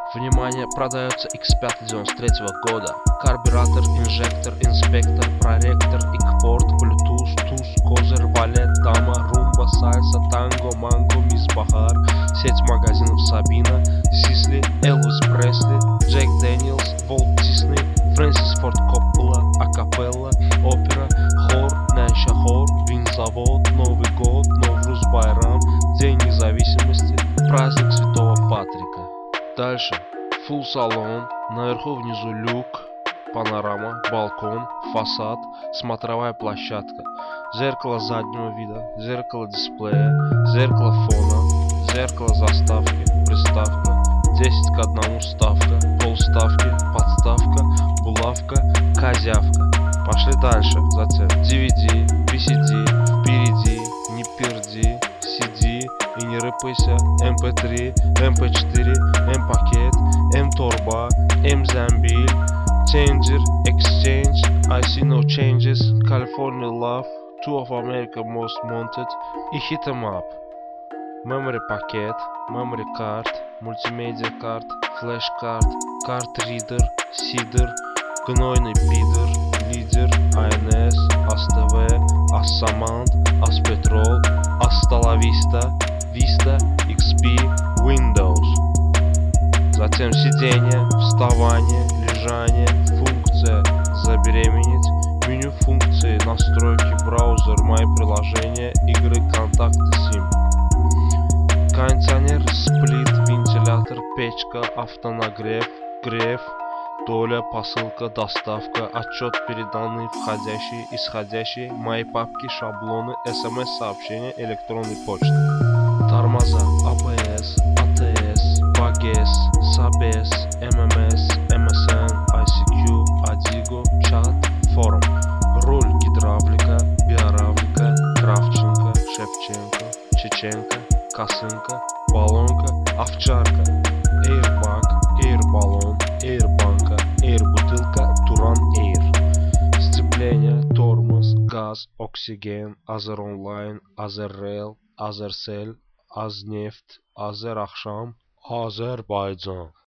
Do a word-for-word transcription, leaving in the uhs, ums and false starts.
Внимание, продается икс пять девяносто третьего года. Карбюратор, инжектор, инспектор, проректор, икпорт, блютуз, туз, козырь, валет, дама, румба, сальса, танго, манго, мисс Бахар. Сеть магазинов Сабина, Сисли, Элвис Пресли, Джек Дэниелс, Волт Дисней, Фрэнсис Форд Коппола, Акапелла, опера, хор, Найша хор, винзавод, Новый год, Новруз Байрам, День независимости, праздник Святого Патрика. Дальше full салон, наверху внизу люк, панорама, балкон, фасад, смотровая площадка, зеркало заднего вида, зеркало дисплея, зеркало фона, зеркало заставки, приставка, десять к одному ставка, полставки, подставка, булавка, козявка. Пошли дальше. Затем ди ви ди, ви си ди, впереди, не перди, сиди и не рыпайся, эм пэ три, эм пэ четыре, M-пакет, M-торба, M-замбиль, changer, exchange, I see no changes, California love, two of America most wanted и hit em up. Memory пакет, memory card, multimedia card, flash card, card reader, сидр, гнойный пидор, лидер, эй эн эс, ас тэ вэ, Ассамант, Аспетрол, Асталависта, Vista, икс пи, Windows. Затем сидение, вставание, лежание, функция забеременеть, меню функции, настройки, браузер, мои приложения, игры, контакты, сим. Кондиционер, сплит, вентилятор, печка, автонагрев, грев, доля, посылка, доставка, отчет, переданные, входящие, исходящие, мои папки, шаблоны, смс-сообщения, электронной почты. Тормоза, а бэ эс, а тэ эс, багес, сабес, эм эм эс, эм эс эн, ай си кью, адиго, чат, форум. Руль, гидравлика, биоравлика, Кравченко, Шевченко, Чеченко, косынка, баллонка, овчарка, эйрбаг, эйрбаллон, эйрбанка, эйрбутылка, туран эйр. Сцепление, тормоз, газ, оксиген, азер онлайн, азеррейл, азерсель, азнефть, азерахшам, Азербайджан.